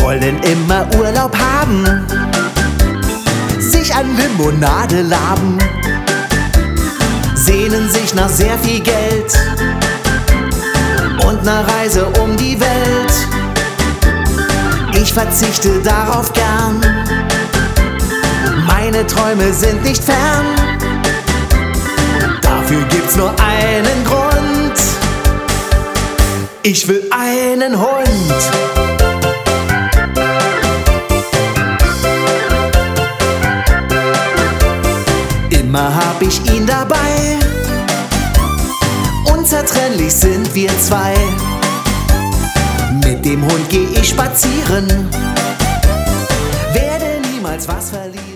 wollen immer Urlaub haben, sich an Limonade laben, sehnen sich nach sehr viel Geld und ner Reise um die Welt. Ich verzichte darauf gern, meine Träume sind nicht fern. Dafür gibt's nur einen Grund: ich will einen Hund. Immer hab ich ihn dabei, unzertrennlich sind wir zwei. Mit dem Hund geh ich spazieren, werde niemals was verlieren.